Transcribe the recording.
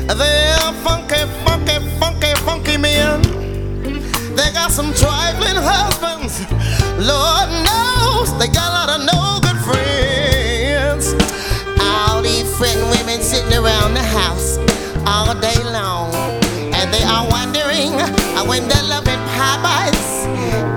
They're funky, funky, funky, funky men. They got some trifling husbands. Lord knows they got a lot of no good friends. All these friend women sitting around the house all day long, and they are wondering when their loving pie bites